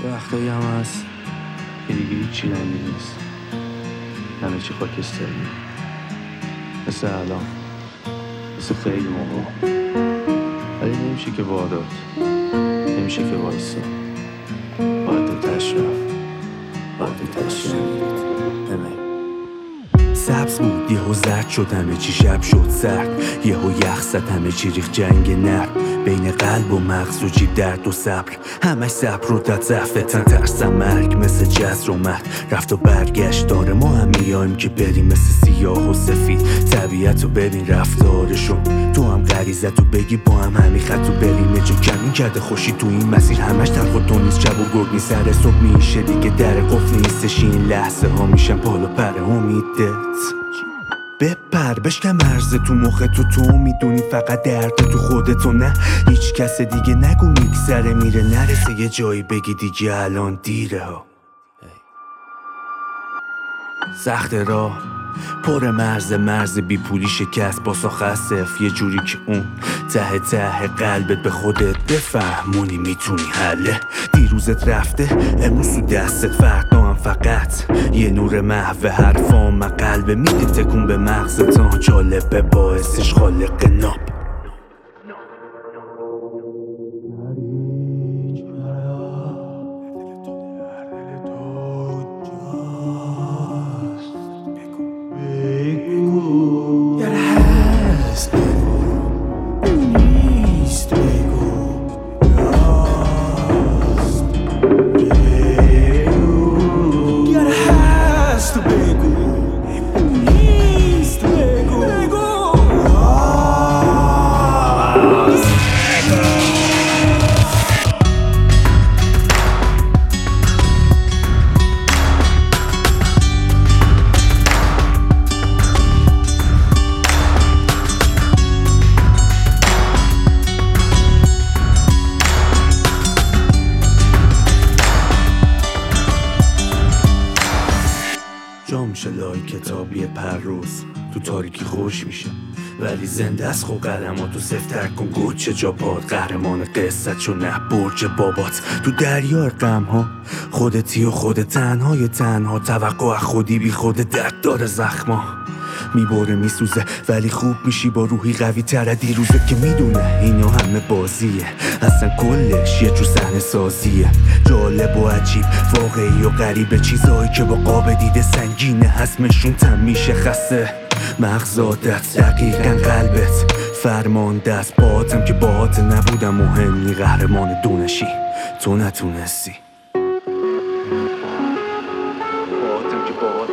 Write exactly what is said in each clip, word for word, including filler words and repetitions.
وقتایی هم هست که دیگه هیچی رنگی نیست، همه چی خاکستریه، مثل الان، مثل خیلی موقع. ولی نمیشه که واداد، نمیشه که وایسا، باید دوتش رفت، باید دوتش رفت. سبز بود یهو زرد شد، همه چی شب شد سرد، یهو یخ زد همه چی ریخت جنگ نرد، بین قلب و مغز و جیب درد و صبر، همش صبر رو داد زفتن ترسم مرگ مثل جزر اومد رفت و برگشت. داره ما هم میایم که بریم مثل سیاه و سفید، طبیعت رو ببین رفتارشون، تو هم غریزت رو بگی با هم همین خط رو بریم. جو کمین کرده خوشی تو این مسیر، همش تلخ و تو نیست، شب و گرگ نیست، سر صبح میشه دیگه در قفل نیستش، این لحظه ها میشن پال و پر امیدت. بپر بشکم مرز تو مخ تو، تو میدونی فقط درد تو خودتو، نه هیچ کس دیگه نگو میگذره میره، نرسه یه جایی بگی دیگه الان دیره ها. سخت راه پر مرز مرز بی پولی شکست با خسف، یه جوری که اون ته ته قلبت به خودت بفهمونی میتونی حله. دیروزت رفته امروز تو دستت، فردا هم فقط یه نور محو حرفام و قلب میده تکون به مغزت، جالبه باعثش خالق ناب. جا میشه لای کتابی پر روز تو تاریکی خوش میشه، ولی زنده از خو قلماتو سفتر کن گوچه جا باد، قهرمان قصت چون نه برج بابات تو دریا غم ها، خودتی و خود تنهای تنها، توقع از خودی بی خود درد داره زخما میبره میسوزه، ولی خوب میشی با روحی قوی تره دیروزه که میدونه اینا همه بازیه، اصلا کلش یه جو صحنه سازیه، جالب و عجیب واقعی و غریبه، چیزایی که با قاب دیده سنگینه حسمشون تم میشه خسته، مغزادت دقیقا قلبت فرمانده است، باهاتم که باهات نبودم مهم نی، قهرمان دونشی تو نتونستی، باهاتم که باهات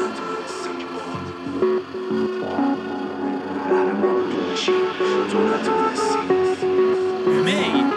تو نتونستی. می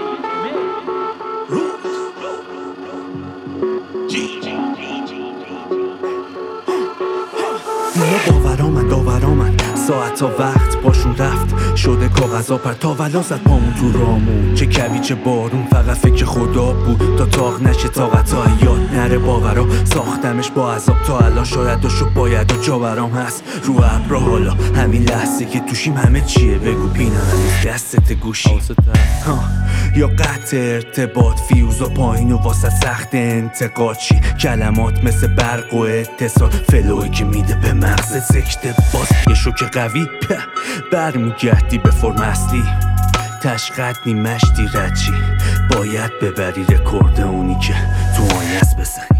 اونا باورامن داورامن، ساعت تا وقت باشون رفت شده کاغذا پر، تا ولا زد پامون تو رامون، چه کوی چه بارون فقط فکر خدا بود، تا تاق نشه طاقت ها یاد نره باورا، ساختمش با عذاب تا الان شاید و شو باید و جا برام هست رو ابرا، حالا همین لحظه که توشیم همه چیه بگو بینم هنوز دستت گوشی ها، یا قطع ارتباط فیوز و پایین و واسه سخت انتقاد چی، کلمات مثل برق و اتصال، فلوی که میده به مغز سکته باز، یه شوک قوی برمیگردی به فرم اصلی، تشقد نی مشتی رچی، باید ببری رکورد اونی که تو آینه است بزنی.